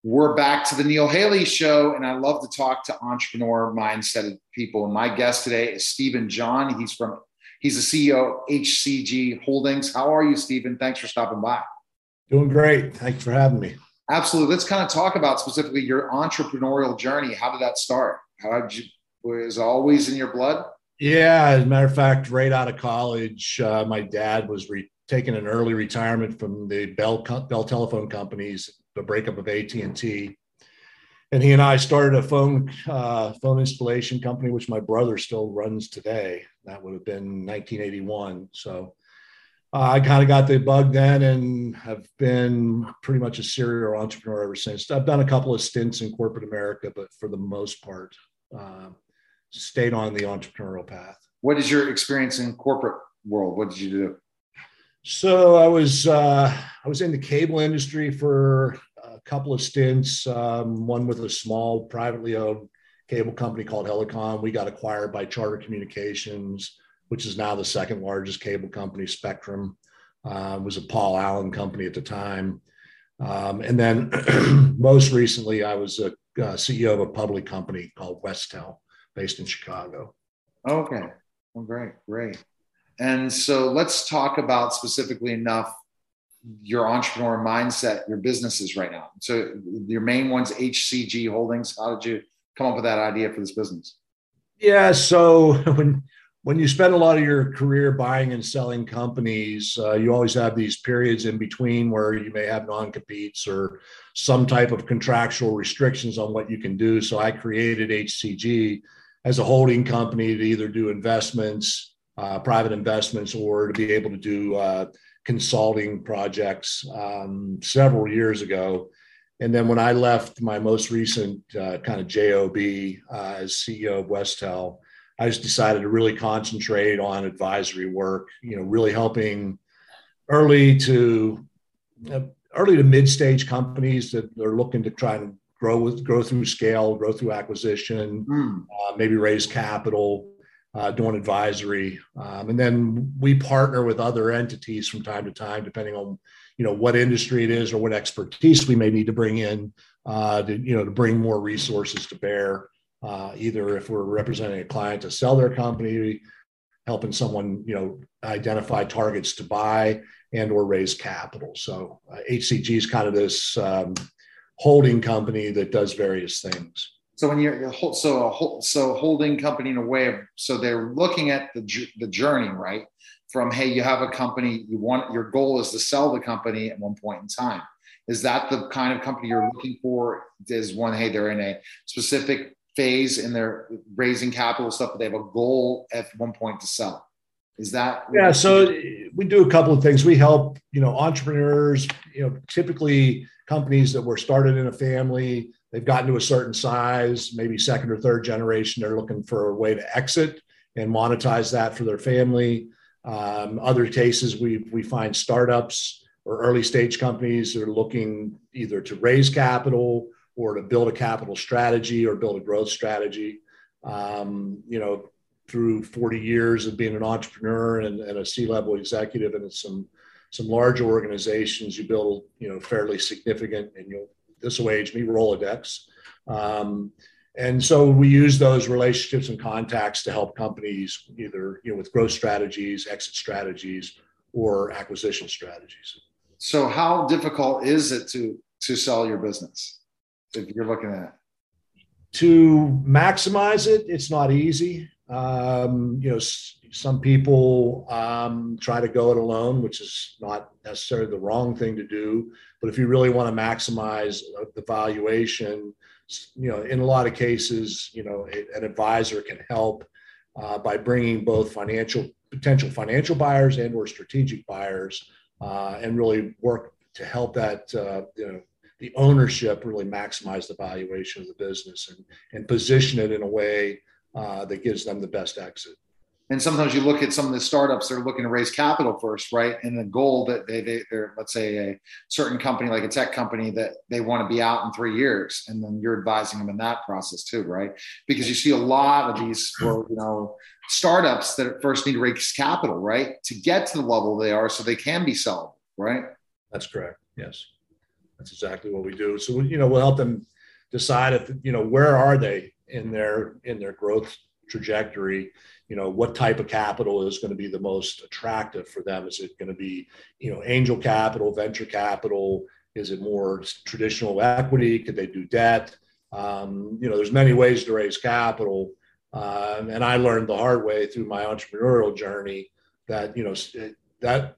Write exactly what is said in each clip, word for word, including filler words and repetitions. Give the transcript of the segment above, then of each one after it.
We're back to the Neil Haley Show, and I love to talk to entrepreneur mindset people. And my guest today is Stephen John. He's from he's the C E O of H C G Holdings. How are you, Stephen? Thanks for stopping by. Doing great. Thanks for having me. Absolutely. Let's kind of talk about specifically your entrepreneurial journey. How did that start? How did you? Was it always in your blood? Yeah, as a matter of fact, right out of college, uh, my dad was re- taking an early retirement from the Bell Bell Telephone Companies, the breakup of A T and T, and he and I started a phone uh, phone installation company, which my brother still runs today. That would have been nineteen eighty-one. So uh, I kind of got the bug then, and have been pretty much a serial entrepreneur ever since. I've done a couple of stints in corporate America, but for the most part, uh, stayed on the entrepreneurial path. What is your experience in corporate world? What did you do? So I was uh, I was in the cable industry for a couple of stints. Um, one with a small privately owned cable company called Helicom. We got acquired by Charter Communications, which is now the second largest cable company. Spectrum uh, was a Paul Allen company at the time. Um, and then most recently, I was a uh, C E O of a public company called Westel, based in Chicago. Okay. Well, great, great. And so let's talk about specifically enough your entrepreneur mindset, your businesses right now. So your main one's H C G Holdings. How did you come up with that idea for this business? Yeah, so when when you spend a lot of your career buying and selling companies, uh, you always have these periods in between where you may have non-competes or some type of contractual restrictions on what you can do. So I created H C G as a holding company to either do investments, uh, private investments, or to be able to do uh, consulting projects um, several years ago. And then when I left my most recent uh, kind of job uh, as C E O of Westel, I just decided to really concentrate on advisory work, you know, really helping early to uh, early to mid-stage companies that are looking to try and grow with grow through scale, grow through acquisition, mm. uh, maybe raise capital, uh, doing advisory. Um, and then we partner with other entities from time to time, depending on, you know, what industry it is or what expertise we may need to bring in, uh, to, you know, to bring more resources to bear. Uh, either if we're representing a client to sell their company, helping someone, you know, identify targets to buy and or raise capital. So uh, H C G is kind of this um, holding company that does various things. So when you're so a so holding company in a way of, so they're looking at the the journey, right? From, hey, you have a company, you want, your goal is to sell the company at one point in time. Is that the kind of company you're looking for? Is one, hey, they're in a specific phase and they're raising capital stuff, but they have a goal at one point to sell. Is that? Yeah. So we do a couple of things. We help, you know, entrepreneurs, you know, typically companies that were started in a family, they've gotten to a certain size, maybe second or third generation. They're looking for a way to exit and monetize that for their family. Um, other cases, we we find startups or early stage companies that are looking either to raise capital or to build a capital strategy or build a growth strategy. Um, you know, through forty years of being an entrepreneur and, and a C-level executive and some some larger organizations, you build, you know, fairly significant, and you'll, this will age me, Rolodex. Um, and so we use those relationships and contacts to help companies either, you know, with growth strategies, exit strategies, or acquisition strategies. So how difficult is it to to sell your business if you're looking at it? To maximize it, it's not easy. Um, you know, s- some people um, try to go it alone, which is not necessarily the wrong thing to do. But if you really want to maximize the valuation, you know, in a lot of cases, you know, a, an advisor can help uh, by bringing both financial potential financial buyers and or strategic buyers, uh, and really work to help that uh, you know, the ownership really maximize the valuation of the business and and position it in a way uh, that gives them the best exit. And sometimes you look at some of the startups that are looking to raise capital first, right? And the goal that they, they they're, let's say a certain company, like a tech company, that they want to be out in three years. And then you're advising them in that process too, right? Because you see a lot of these, well, you know, startups that at first need to raise capital, right? To get to the level they are so they can be sellable, right? That's correct. Yes. That's exactly what we do. So, you know, we'll help them decide if, you know, where are they in their, in their growth trajectory, you know, what type of capital is going to be the most attractive for them? Is it going to be, you know, angel capital, venture capital? Is it more traditional equity? Could they do debt? Um, you know, there's many ways to raise capital. Uh, and I learned the hard way through my entrepreneurial journey that, you know, that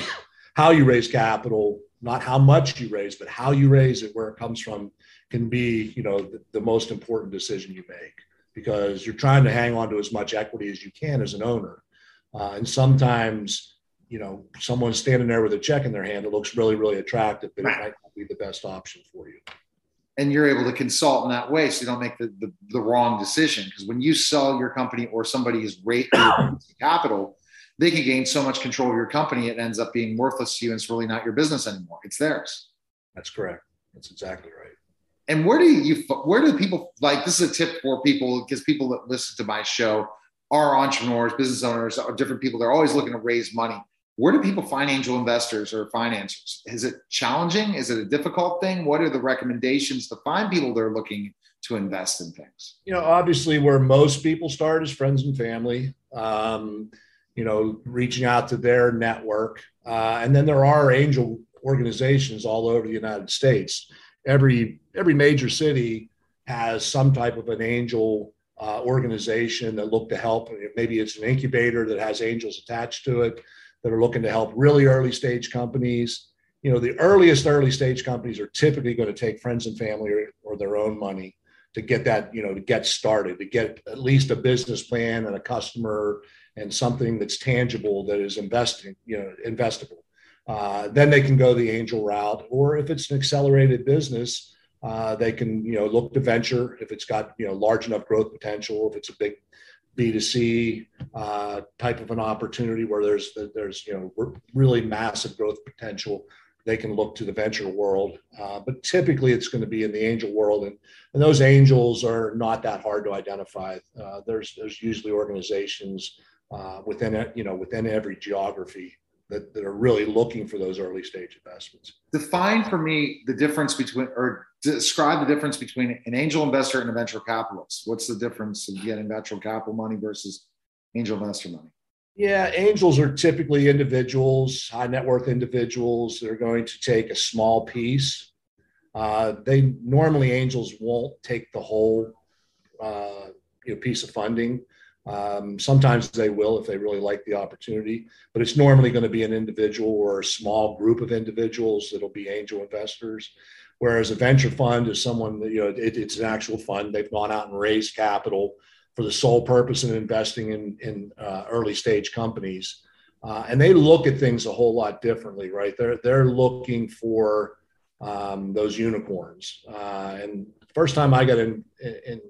how you raise capital, not how much you raise, but how you raise it, where it comes from, can be, you know, the, the most important decision you make, because you're trying to hang on to as much equity as you can as an owner. Uh, and sometimes, you know, someone standing there with a check in their hand, it looks really, really attractive, but it might not be the best option for you. And you're able to consult in that way so you don't make the, the, the wrong decision. Because when you sell your company or somebody is raising capital, they can gain so much control of your company, it ends up being worthless to you, and it's really not your business anymore. It's theirs. That's correct. That's exactly right. And where do you, where do people, like, this is a tip for people, because people that listen to my show are entrepreneurs, business owners, are different people. They're always looking to raise money. Where do people find angel investors or financiers? Is it challenging? Is it a difficult thing? What are the recommendations to find people that are looking to invest in things? You know, obviously where most people start is friends and family, um, you know, reaching out to their network. Uh, and then there are angel organizations all over the United States. Every, every major city has some type of an angel uh, organization that look to help. Maybe it's an incubator that has angels attached to it that are looking to help really early stage companies. You know, the earliest early stage companies are typically going to take friends and family or, or their own money to get that, you know, to get started, to get at least a business plan and a customer and something that's tangible that is investing, you know, investable. Uh, then they can go the angel route, or if it's an accelerated business, uh, they can, you know, look to venture if it's got, you know, large enough growth potential, if it's a big B two C uh, type of an opportunity where there's, there's, you know, really massive growth potential, they can look to the venture world. Uh, but typically it's going to be in the angel world. And, and those angels are not that hard to identify. Uh, there's, there's usually organizations uh, within it, you know, within every geography that, that are really looking for those early stage investments. Define for me the difference between, or describe the difference between an angel investor and a venture capitalist. What's the difference in getting venture capital money versus angel investor money? Yeah, angels are typically individuals, high net worth individuals. They're going to take a small piece. Uh, they normally, angels won't take the whole uh, you know, piece of funding. Um, sometimes they will if they really like the opportunity, but it's normally going to be an individual or a small group of individuals that'll be angel investors. Whereas a venture fund is someone that, you know, it, it's an actual fund. They've gone out and raised capital for the sole purpose of investing in, in uh, early stage companies. Uh, and they look at things a whole lot differently, right? They're, they're looking for um, those unicorns. Uh, and the first time I got in, in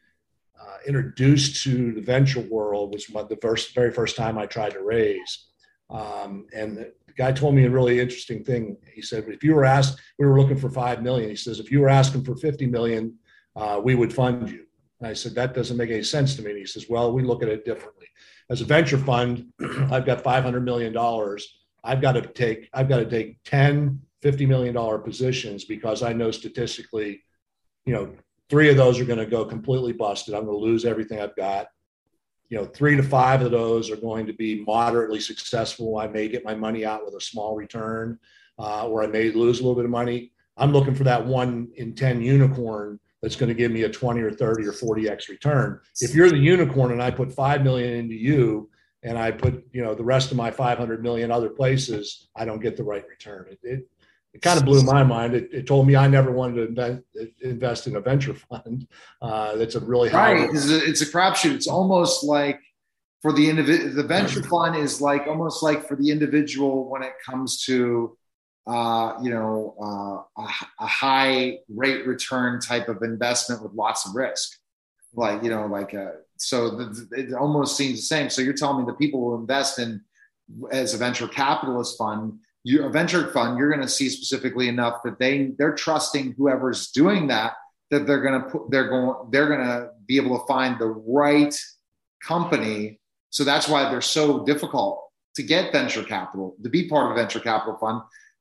uh, introduced to the venture world was my, the first, very first time I tried to raise. Um, and the guy told me a really interesting thing. He said, if you were asked, we were looking for five million. He says, if you were asking for fifty million, uh, we would fund you. And I said, that doesn't make any sense to me. And he says, well, we look at it differently. As a venture fund, I've got five hundred million dollars. I've got to take, I've got to take ten, fifty million dollars positions because I know statistically, you know, three of those are going to go completely busted. I'm going to lose everything I've got. You know, three to five of those are going to be moderately successful. I may get my money out with a small return, uh, or I may lose a little bit of money. I'm looking for that one in ten unicorn that's going to give me a twenty or thirty or forty X return. If you're the unicorn and I put five million into you and I put, you know, the rest of my five hundred million other places, I don't get the right return. It, it, it kind of blew my mind. It, it told me I never wanted to invest, invest in a venture fund. Uh, that's a really high. Right. It's a, it's a crapshoot. It's almost like for the individual, the venture fund is like almost like for the individual when it comes to, uh, you know, uh, a, a high rate return type of investment with lots of risk. Like, you know, like, uh, so the, it almost seems the same. So you're telling me the people who invest in as a venture capitalist fund, you a venture fund, you're going to see specifically enough that they they're trusting whoever's doing that, that they're going to put, they're going, they're going to be able to find the right company. So that's why they're so difficult to get venture capital, to be part of a venture capital fund.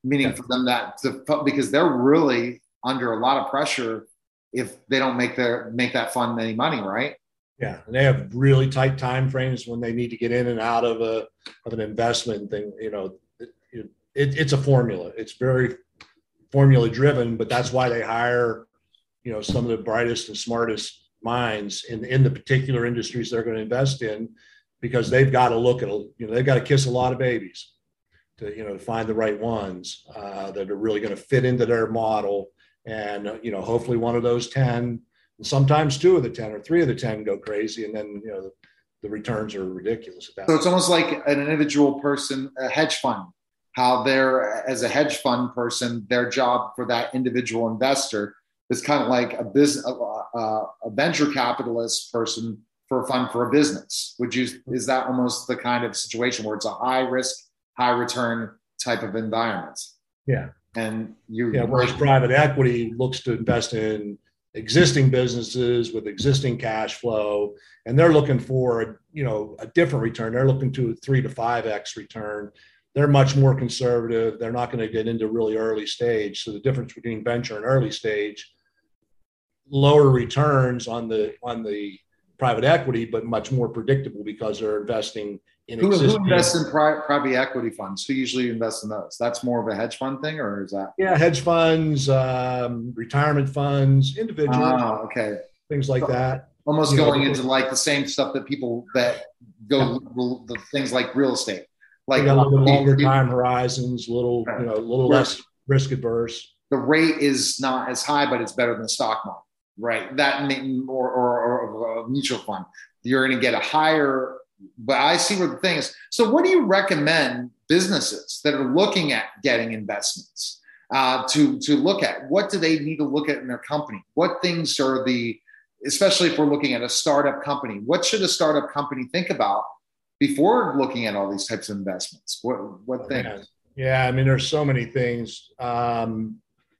meaning Yeah. for them that to, because they're really under a lot of pressure if they don't make their make that fund any money, right? Yeah, and they have really tight time frames when they need to get in and out of a of an investment thing. You know, it, it, it's a formula. It's very formula driven, but that's why they hire, you know, some of the brightest and smartest minds in in the particular industries they're going to invest in, because they've got to look at, you know, they've got to kiss a lot of babies to, you know, to find the right ones uh, that are really going to fit into their model. And, uh, you know, hopefully one of those ten, and sometimes two of the ten or three of the ten go crazy. And then, you know, the, the returns are ridiculous at that So point. it's almost like an individual person, a hedge fund, how they're, as a hedge fund person, their job for that individual investor is kind of like a business, a, a, a venture capitalist person for a fund for a business. Would you, is that almost the kind of situation where it's a high risk, high return type of environment? Yeah. And you, Yeah, whereas private equity looks to invest in existing businesses with existing cash flow, and they're looking for, you know, a different return. They're looking to a three to five X return. They're much more conservative. They're not going to get into really early stage. So the difference between venture and early stage, lower returns on the on the private equity, but much more predictable because they're investing in who, existing. who invests in pri- private equity funds? Who usually invests in those? That's more of a hedge fund thing, or is that? Yeah, hedge funds, um, retirement funds, individuals, Oh, okay. things like that. Almost You know, going into like the same stuff that people that go Yeah. the things like real estate, They like got a little bit longer the, time horizons, a little, you know, a little Where- less risk adverse. the rate is not as high, but it's better than the stock market, right? That may- or, or, or a mutual fund, you're going to get a higher. But I see what the thing is. So, what do you recommend businesses that are looking at getting investments uh, to to look at? What do they need to look at in their company? What things are the, especially if we're looking at a startup company, what should a startup company think about before looking at all these types of investments? What what Oh, things? man. Yeah, I mean, there's so many things. Um,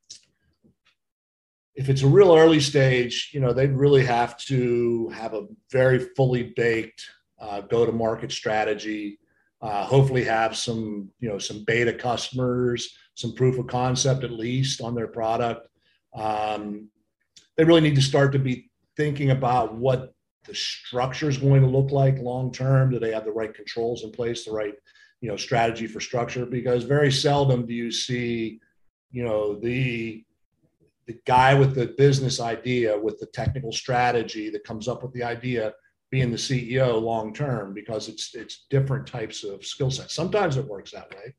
if it's a real early stage, you know, they'd really have to have a very fully baked uh, go-to-market strategy. Uh, hopefully, have some, you know, some beta customers, some proof of concept at least on their product. Um, they really need to start to be thinking about what the structure is going to look like long term. Do they have the right controls in place, the right, you know, strategy for structure? Because very seldom do you see, you know, the the guy with the business idea, with the technical strategy that comes up with the idea, being the C E O long term, because it's it's different types of skill sets. Sometimes it works that way,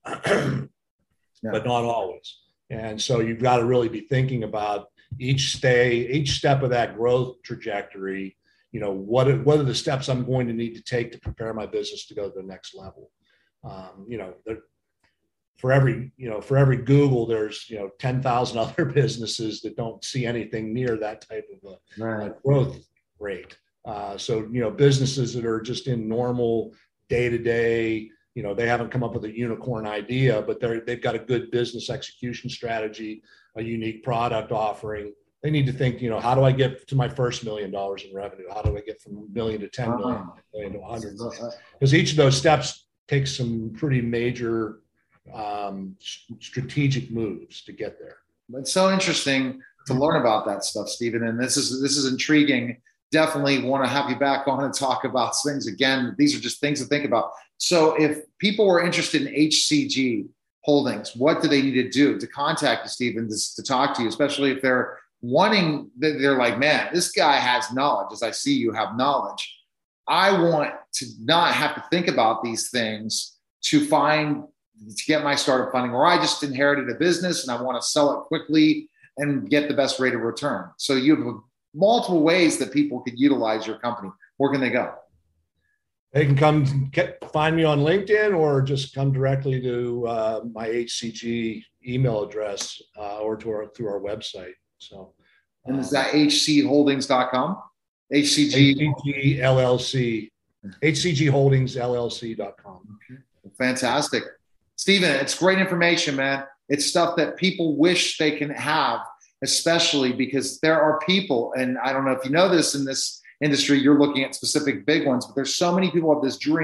Yeah. but not always. And so you've got to really be thinking about each stay, each step of that growth trajectory. You know, what are, what are the steps I'm going to need to take to prepare my business to go to the next level? Um, you know, there, for every, you know, for every Google, there's, you know, ten thousand other businesses that don't see anything near that type of a, Right. a growth rate. Uh, so, you know, businesses that are just in normal day to day, you know, they haven't come up with a unicorn idea, but they're, they've got a good business execution strategy, a unique product offering. They need to think, you know, how do I get to my first million dollars in revenue? How do I get from a million to ten million, Uh-huh. million to one hundred million? Because each of those steps takes some pretty major um, strategic moves to get there. It's so interesting to learn about that stuff, Stephen. And this is this is intriguing. Definitely want to have you back on and talk about things again. These are just things to think about. So if people were interested in H C G Holdings, what do they need to do to contact you, Stephen, to, to talk to you, especially if they're wanting, they're like, man, this guy has knowledge, as I see you have knowledge. I want to not have to think about these things to find, to get my startup funding, or I just inherited a business and I want to sell it quickly and get the best rate of return. So you have multiple ways that people could utilize your company. Where can they go? They can come get, find me on LinkedIn, or just come directly to uh, my H C G email address uh, or to our, through our website. So, And is that H C holdings dot com? H C G H C G L L C, H C G holdings L L C dot com. Okay. Fantastic. Stephen, it's great information, man. It's stuff that people wish they can have, especially because there are people, and I don't know if you know this in this industry, you're looking at specific big ones, but there's so many people have this dream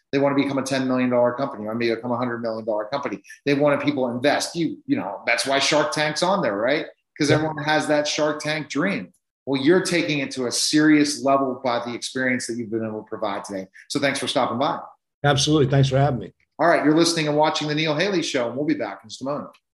They want to become a ten million dollars company or maybe become a one hundred million dollars company. They want people to invest. You, you know, that's why Shark Tank's on there, right? Because everyone has that Shark Tank dream. Well, you're taking it to a serious level by the experience that you've been able to provide today. So thanks for stopping by. Absolutely. Thanks for having me. All right. You're listening and watching The Neil Haley Show, and we'll be back in just a moment.